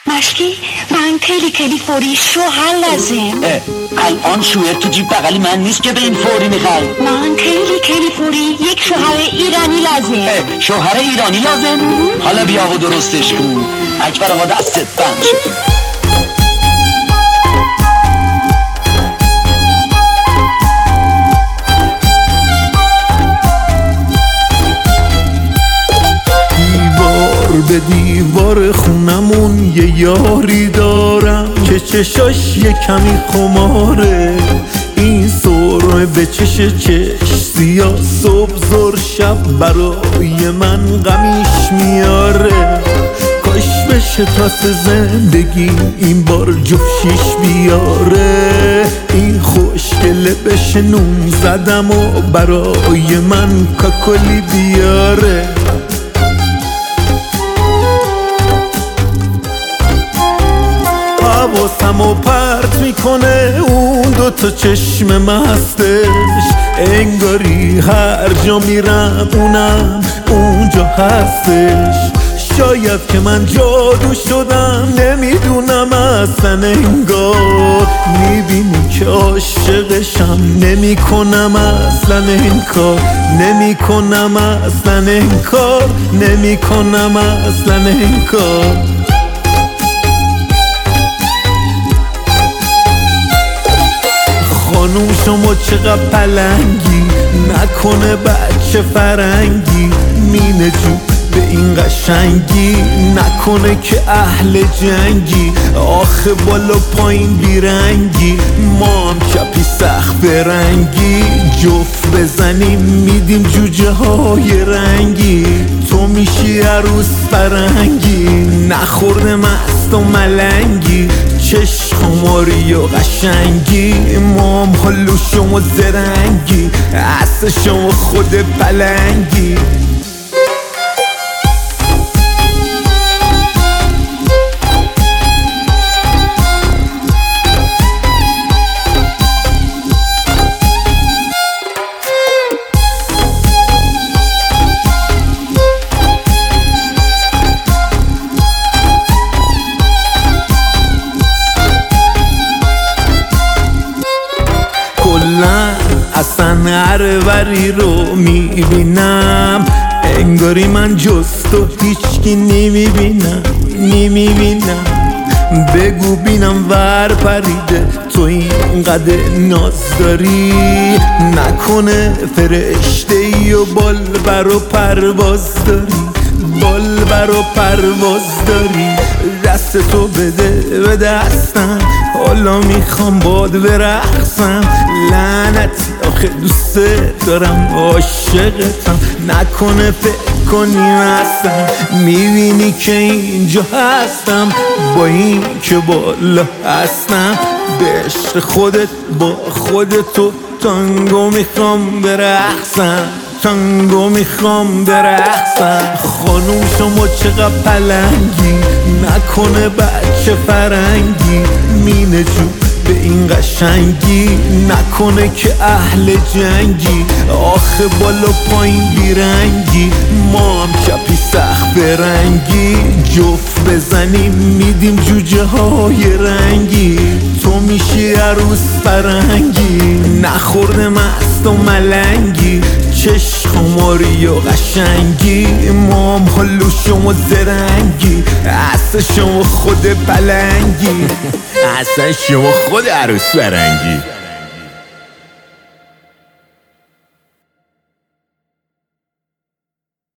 مشکی من کلی فوری شوهر لازم. الان شوهر تو جیب بغلی من نیست که به این فوری میخوای. من کلی فوری یک شوهر ایرانی لازم. شوهر ایرانی لازم؟ حالا بیا و درستش کن. اکبر آقا دستت بند شد. به دیوار خونمون یه یاری دارم که چشاش یه کمی خماره. این سرمه به چش سیاه صبح زور شب برای من غمیش میاره. کاش بشه تاس زندگی این بار جفشیش بیاره. این خوشگله بشه نون زدم و برای من کاکلی بیاره. حواسمو پرت میکنه اون دوتا چشم مستش. انگاری هر جا میرم اونم اونجا هستش. شاید که من جادو شدم نمیدونم اصلا. انگار میبینی که عاشقشم نمیکنم اصلا انکار. نمیکنم اصلا انکار. نمیکنم اصلا انکار. خانوم شما چقدر پلنگی، نکنه بچه فرنگی. مینه جو به این قشنگی، نکنه که اهل جنگی. آخه بالا پایین بیرنگی، ما هم چپی سخت برنگی. جفت بزنیم میدیم جوجه های رنگی. تو میشی عروس فرنگی، نخورده مست و ملنگی. چشم خماری و قشنگی، ما هم حلو شما زرنگی. اصل شما خود پلنگی. اصلا هروری رو میبینم، انگاری من جز تو هیچکی نمیبینم. بگو بینم ور پریده تو اینقدر ناز داری. نکنه فرشته ای و بال بر و پرواز داری. بال بر و پرواز داری. دست تو بده به دستم، حالا میخوام باد برقصم. لعنتی آخه دوست دارم عاشقتم. نکنه فکر کنی هستم، میبینی که اینجا هستم. با این که بالا هستم به عشق خودت با خودتو تانگو میخوام برقصم. تانگو میخوام برقصم. خانوم شما چقدر پلنگی، نکنه بچه فرنگی. مینه جو به این قشنگی، نکنه که اهل جنگی. آخه بالا پایین بیرنگی، ما هم چپی سخت برنگی. جفت بزنیم میدیم جوجه های رنگی. تو میشی عروس فرنگی، نخورده مست و ملنگی. چشم خماری و قشنگی، ما هم حلو شما زرنگی. اصل شما خود پلنگی. اصلا شما خود عروس فرنگی.